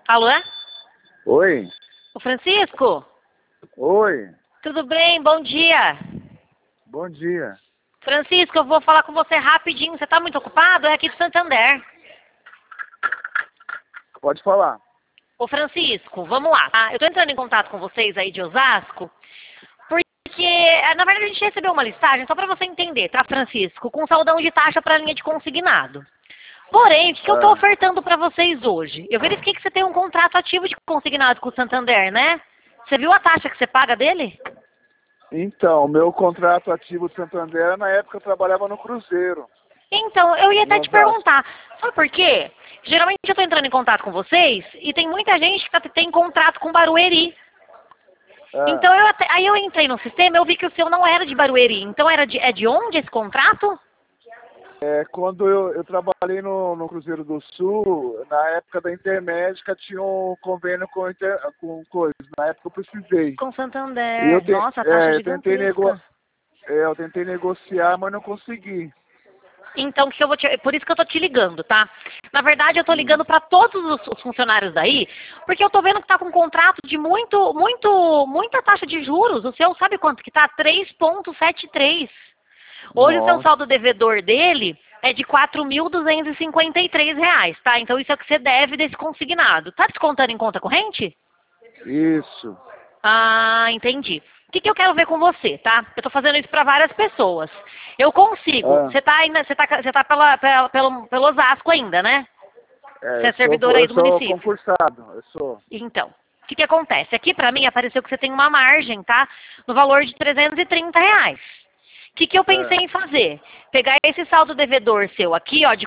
Alô? Oi? O Francisco? Oi? Tudo bem? Bom dia. Bom dia. Francisco, eu vou falar com você rapidinho. Você está muito ocupado? É aqui de Santander. Pode falar. Ô Francisco, vamos lá, tá? Eu estou entrando em contato com vocês aí de Osasco, porque, na verdade, a gente recebeu uma listagem, só para você entender, tá, Francisco? Com saldão de taxa para a linha de consignado. Porém, o que eu estou ofertando para vocês hoje? Eu verifiquei que você tem um contrato ativo de consignado com o Santander, né? Você viu a taxa que você paga dele? Então, meu contrato ativo de Santander, na época eu trabalhava no Cruzeiro. Então, eu ia até te Osasco. perguntar, sabe por quê? Geralmente eu estou entrando em contato com vocês e tem muita gente que tem contrato com Barueri. Então, aí eu entrei no sistema e eu vi que o seu não era de Barueri. Então, é de onde esse contrato? Quando eu trabalhei no Cruzeiro do Sul, na época da Intermédica, tinha um convênio com coisa. Na época eu precisei. Com E Santander. Nossa, a taxa eu tentei gigantesca. eu tentei negociar, mas não consegui. Então, por isso que eu tô te ligando, tá? Na verdade, eu tô ligando para todos os funcionários daí, porque eu tô vendo que tá com um contrato de muita taxa de juros. O seu sabe quanto que tá? 3,73. Hoje o seu Nossa. saldo devedor dele é de R$ 4.253, tá? Então isso é o que você deve desse consignado. Tá descontando em conta corrente? Isso. Ah, entendi. O que eu quero ver com você, tá? Eu tô fazendo isso para várias pessoas. Eu consigo. Você tá pelo Osasco ainda, né? Você é servidor aí do município. Eu sou concursado, eu sou. Então, o que acontece? Aqui pra mim apareceu que você tem uma margem, tá? No valor de R$ 330. O que eu pensei em fazer? Pegar esse saldo devedor seu aqui, ó, de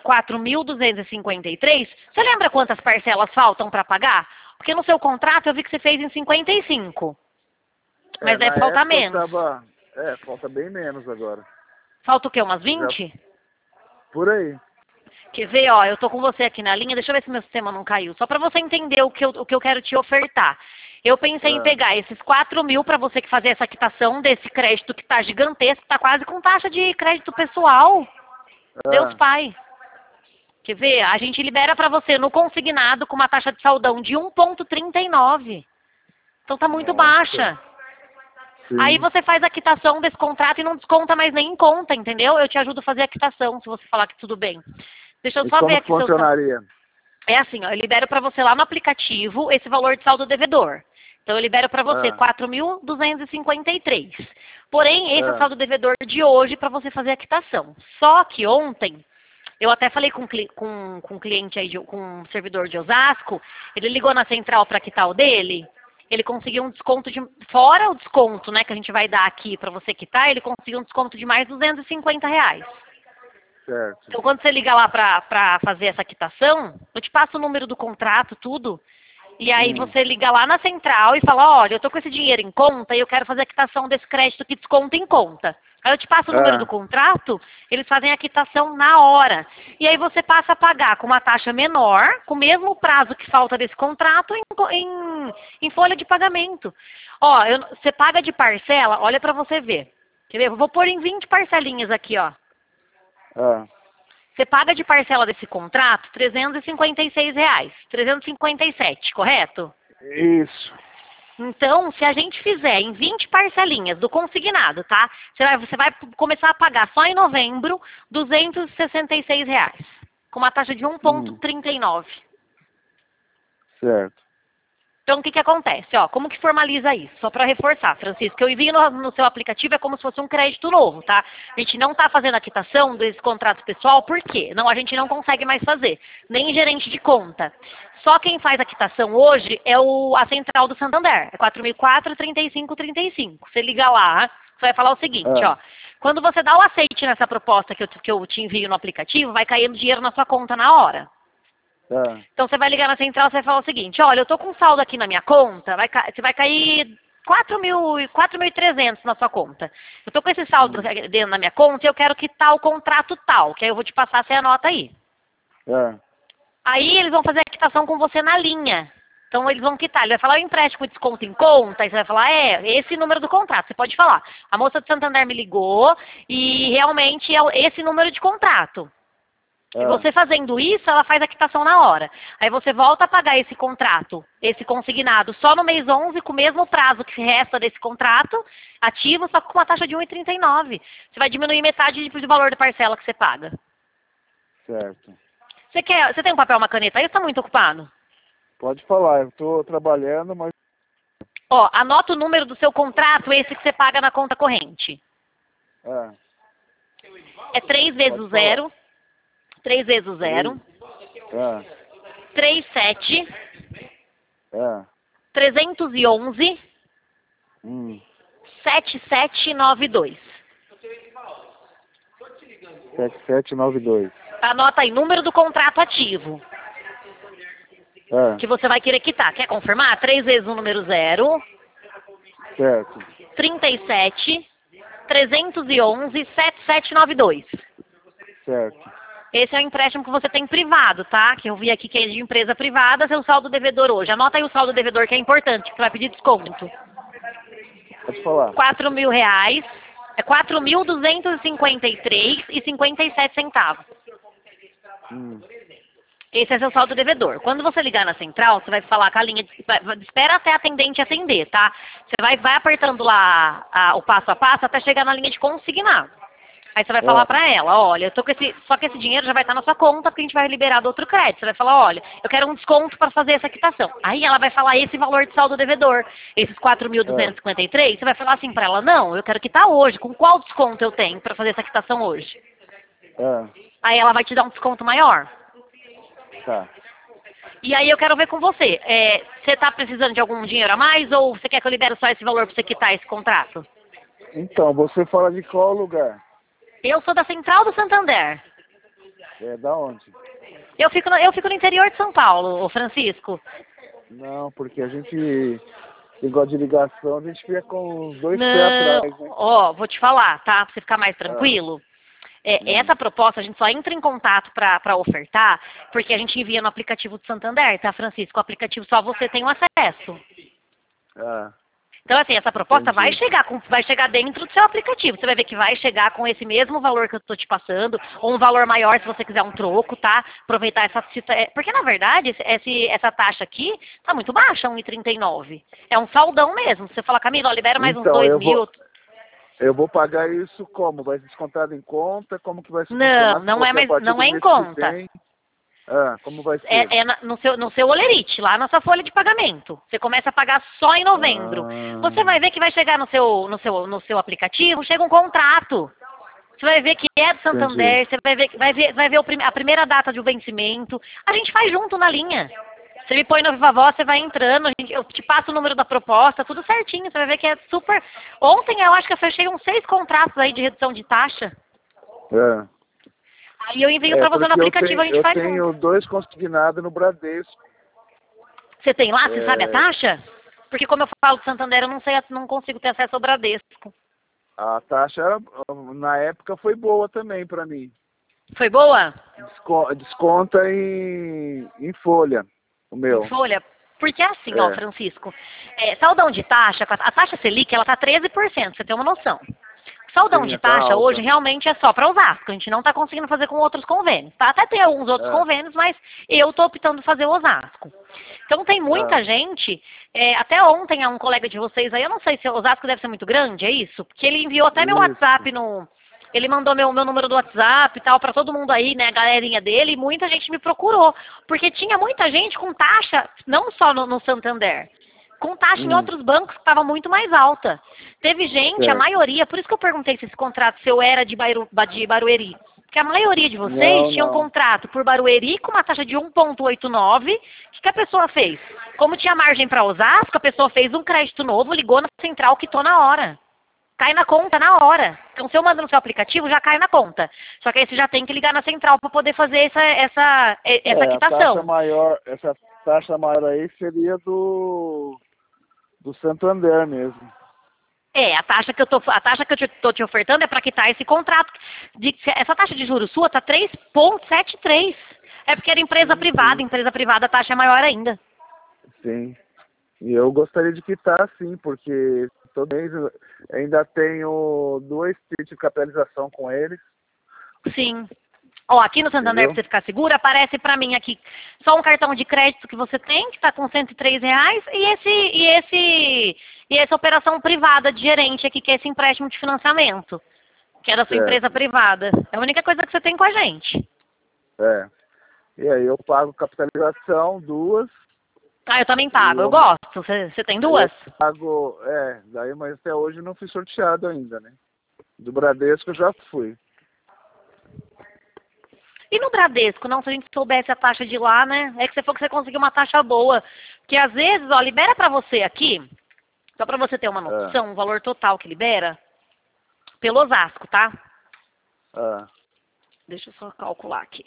4.253. Você lembra quantas parcelas faltam para pagar? Porque no seu contrato eu vi que você fez em 55. Mas deve faltar menos. Falta bem menos agora. Falta o quê? Umas 20? Por aí. Quer ver, ó, eu tô com você aqui na linha, deixa eu ver se meu sistema não caiu. Só pra você entender o que eu quero te ofertar. Eu pensei em pegar esses 4.000 pra você que fazer essa quitação desse crédito que tá gigantesco, tá quase com taxa de crédito pessoal. Deus Pai. Quer ver? A gente libera pra você no consignado com uma taxa de saldão de 1,39. Então tá muito baixa. Sim. Aí você faz a quitação desse contrato e não desconta mais nem em conta, entendeu? Eu te ajudo a fazer a quitação, se você falar que tudo bem. Deixa eu só ver aqui. Como funcionaria? É assim, ó, eu libero para você lá no aplicativo esse valor de saldo devedor. Então eu libero para você 4.253. Porém, esse é o saldo devedor de hoje para você fazer a quitação. Só que ontem, eu até falei com um cliente aí, com um servidor de Osasco, ele ligou na central para quitar o dele. Ele conseguiu um desconto fora o desconto, né, que a gente vai dar aqui para você quitar, ele conseguiu um desconto de mais R$ 250. Certo. Então, quando você liga lá para fazer essa quitação, eu te passo o número do contrato, tudo, e aí você liga lá na central e fala, olha, eu tô com esse dinheiro em conta e eu quero fazer a quitação desse crédito que desconta em conta. Aí eu te passo o número do contrato, eles fazem a quitação na hora. E aí você passa a pagar com uma taxa menor, com o mesmo prazo que falta desse contrato, em folha de pagamento. Ó, você paga de parcela, olha para você ver. Quer ver? Eu vou pôr em 20 parcelinhas aqui, ó. Você paga de parcela desse contrato R$ 356, 357, correto? Isso. Então, se a gente fizer em 20 parcelinhas do consignado, tá? Você vai começar a pagar só em novembro R$ 266, com uma taxa de 1,39. Certo. Então, o que acontece? Ó, como que formaliza isso? Só para reforçar, Francisco, que eu envio no seu aplicativo é como se fosse um crédito novo, tá? A gente não está fazendo a quitação desse contrato pessoal, por quê? Não, a gente não consegue mais fazer, nem gerente de conta. Só quem faz a quitação hoje é a central do Santander, é 4.004-3535. Você liga lá, você vai falar o seguinte, ó. Quando você dá o aceite nessa proposta que eu te envio no aplicativo, vai caindo dinheiro na sua conta na hora. Então você vai ligar na central e vai falar o seguinte, olha, eu tô com um saldo aqui na minha conta, você vai cair 4.300 na sua conta. Eu tô com esse saldo dentro na minha conta e eu quero quitar o contrato tal, que aí eu vou te passar, você anota aí. Aí eles vão fazer a quitação com você na linha. Então eles vão quitar, ele vai falar o empréstimo de desconto em conta, aí você vai falar, esse número do contrato, você pode falar. A moça de Santander me ligou e realmente é esse número de contrato. E você fazendo isso, ela faz a quitação na hora. Aí você volta a pagar esse contrato, esse consignado, só no mês 11, com o mesmo prazo que resta desse contrato, ativo, só com uma taxa de 1,39. Você vai diminuir metade do valor da parcela que você paga. Certo. Você tem um papel, uma caneta aí ou está muito ocupado? Pode falar, eu estou trabalhando, mas... Ó, anota o número do seu contrato, esse que você paga na conta corrente. É 3 vezes o 0. 3 vezes o 0. 37. 311. 7792. 7792. Anota aí, número do contrato ativo. Que você vai querer quitar. Quer confirmar? 3 vezes o número 0. Certo. 37. 311. 7792. Certo. Esse é o empréstimo que você tem privado, tá? Que eu vi aqui que é de empresa privada, seu saldo devedor hoje. Anota aí o saldo devedor que é importante, que você vai pedir desconto. Pode falar. R$4.000. É 4.253,57 centavos. Esse é seu saldo devedor. Quando você ligar na central, você vai falar com a linha... Espera até a atendente atender, tá? Você vai apertando lá o passo a passo até chegar na linha de consignado. Aí você vai falar pra ela, olha, eu tô com só que esse dinheiro já vai estar na sua conta porque a gente vai liberar do outro crédito. Você vai falar, olha, eu quero um desconto para fazer essa quitação. Aí ela vai falar esse valor de saldo devedor, esses 4.253, você vai falar assim pra ela, não, eu quero quitar hoje, com qual desconto eu tenho para fazer essa quitação hoje? Aí ela vai te dar um desconto maior. Tá. E aí eu quero ver com você, você tá precisando de algum dinheiro a mais ou você quer que eu libere só esse valor para você quitar esse contrato? Então, você fala de qual lugar? Eu sou da Central do Santander. Da onde? Eu fico no interior de São Paulo, ô Francisco. Não, porque a gente, igual de ligação, a gente fica com os dois pés atrás, né? Ó, vou te falar, tá? Pra você ficar mais tranquilo. Essa proposta, a gente só entra em contato para ofertar, porque a gente envia no aplicativo do Santander, tá, Francisco? O aplicativo só você tem o acesso. Então, assim, essa proposta vai chegar dentro do seu aplicativo. Você vai ver que vai chegar com esse mesmo valor que eu estou te passando, ou um valor maior se você quiser um troco, tá? Aproveitar essa... Porque, na verdade, essa taxa aqui tá muito baixa, 1,39. É um saldão mesmo. Você fala, Camila, ó, libera mais uns 2.000. Eu vou pagar isso como? Vai ser descontado em conta? Como que vai ser? Não é em conta. Como vai ser? No seu olerite, lá na sua folha de pagamento. Você começa a pagar só em novembro. Você vai ver que vai chegar no seu aplicativo, chega um contrato. Você vai ver que é do Santander, você vai ver a primeira data de vencimento. A gente faz junto na linha. Você me põe no Viva Voz, você vai entrando, eu te passo o número da proposta, tudo certinho. Você vai ver que é super... Ontem eu acho que eu fechei uns 6 contratos aí de redução de taxa. Aí eu envio pra você no aplicativo, a gente faz junto. Eu tenho 2 consignados no Bradesco. Você tem lá? Você sabe a taxa? Porque como eu falo de Santander, eu não consigo ter acesso ao Bradesco. A taxa, na época, foi boa também pra mim. Foi boa? Desconta em folha, o meu. Em folha? Porque assim, ó, Francisco, saldão de taxa, a taxa Selic, ela tá 13%, pra você ter uma noção. Saldão de taxa hoje realmente é só para Osasco. A gente não está conseguindo fazer com outros convênios. Tá? Até tem alguns outros convênios, mas eu estou optando fazer o Osasco. Então tem muita gente, até ontem um colega de vocês aí, eu não sei se o Osasco deve ser muito grande, é isso? Porque ele enviou até meu WhatsApp ele mandou meu número do WhatsApp e tal para todo mundo aí, né, a galerinha dele, e muita gente me procurou. Porque tinha muita gente com taxa, não só no Santander, com taxa em outros bancos que estava muito mais alta. Teve gente, a maioria, por isso que eu perguntei se esse contrato seu era de Barueri. Porque a maioria de vocês tinha um contrato por Barueri com uma taxa de 1,89. O que a pessoa fez? Como tinha margem para Osasco, a pessoa fez um crédito novo, ligou na central, quitou na hora. Cai na conta na hora. Então, se eu mando no seu aplicativo, já cai na conta. Só que aí você já tem que ligar na central para poder fazer essa quitação. Essa taxa maior aí seria do Santander mesmo. A taxa que eu tô te ofertando é para quitar esse contrato. Essa taxa de juros sua tá 3,73. É porque era empresa privada. Empresa privada a taxa é maior ainda. Sim. E eu gostaria de quitar, sim, porque todo mês eu ainda tenho 2 tipos de capitalização com eles. Sim. Ó, aqui no Santander, Entendeu? pra você ficar segura, aparece pra mim aqui só um cartão de crédito que você tem, que tá com R$ 103, e essa operação privada de gerente aqui, que é esse empréstimo de financiamento, que é da sua empresa Certo. privada. É a única coisa que você tem com a gente. É. E aí eu pago capitalização, 2, Ah, eu também e pago, eu gosto. Você tem aí eu duas? pago, daí, mas até hoje eu não fui sorteado ainda, né? Do Bradesco eu já fui. E no Bradesco, não, se a gente soubesse a taxa de lá, né? É que você falou que você conseguiu uma taxa boa. Porque às vezes, ó, libera pra você aqui, só pra você ter uma Ah, noção, o valor total que libera, pelo Osasco, tá? ah. Deixa eu só calcular aqui.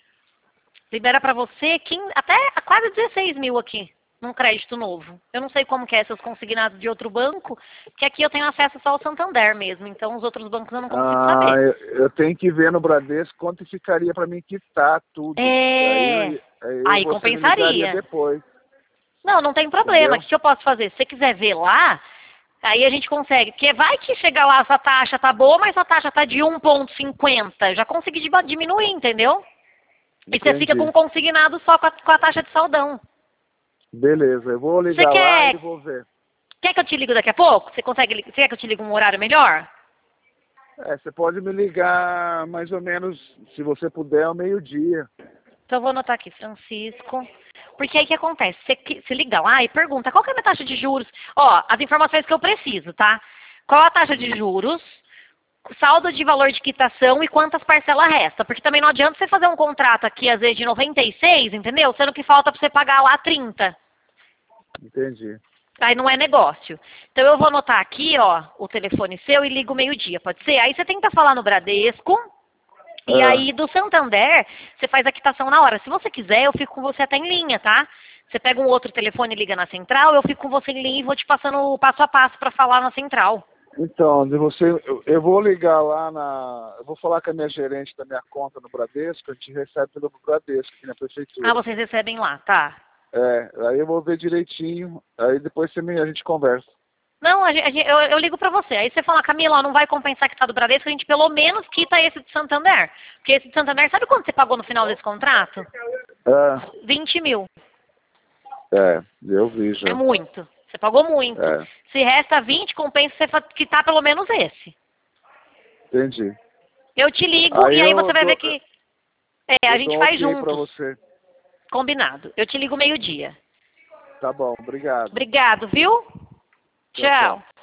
Libera pra você até quase 16 mil aqui, num crédito novo. Eu não sei como que é seus consignados de outro banco, que aqui eu tenho acesso só ao Santander mesmo, então os outros bancos eu não consigo Ah, saber. eu tenho que ver no Bradesco quanto ficaria para mim quitar tudo. É, Aí aí você me ligaria compensaria. depois, Não, não tem problema. O entendeu? que eu posso fazer? Se você quiser ver lá, aí a gente consegue. Porque vai que chegar lá, essa taxa tá boa, mas a taxa tá de 1,50. Já consegui diminuir, entendeu? E você fica com Entendi. um consignado só com a taxa de saldão. Beleza, eu vou Você ligar lá e quer, vou ver. quer que eu te ligue daqui a pouco? Você quer que eu te ligue um horário melhor? Você pode me ligar mais ou menos, se você puder, ao meio-dia. Então eu vou anotar aqui, Francisco. Porque aí o que acontece? Você liga lá e pergunta qual que é a minha taxa de juros. Ó, as informações que eu preciso, tá? Qual a taxa de juros? Saldo de valor de quitação e quantas parcelas resta. Porque também não adianta você fazer um contrato aqui, às vezes, de 96, entendeu? Sendo que falta pra você pagar lá 30. Entendi. Aí não é negócio. Então eu vou anotar aqui, ó, o telefone seu e ligo meio-dia, pode ser? Aí você tenta falar no Bradesco. E Ah, aí, do Santander, você faz a quitação na hora. Se você quiser, eu fico com você até em linha, tá? Você pega um outro telefone e liga na central, eu fico com você em linha e vou te passando o passo a passo pra falar na central. então, de você, eu vou ligar lá eu vou falar com a minha gerente da minha conta no Bradesco, a gente recebe pelo Bradesco aqui na Ah, prefeitura. vocês recebem lá, tá? Aí eu vou ver direitinho, aí depois a gente conversa. Não, eu ligo pra você. Aí você fala, Camila, ó, não vai compensar que tá do Bradesco, a gente pelo menos quita esse de Santander. Porque esse de Santander, sabe quanto você pagou no final desse contrato? Ah, 20 mil. eu vi É já. muito. Você pagou muito. É, Se resta 20, compensa você quitar pelo menos esse. entendi. Eu te ligo Aí e aí você vai ver que a eu gente dou um faz ok pra juntos. você. Combinado. Eu te ligo meio-dia. Tá bom, obrigado. Obrigado, viu? Tchau, tchau. Tchau.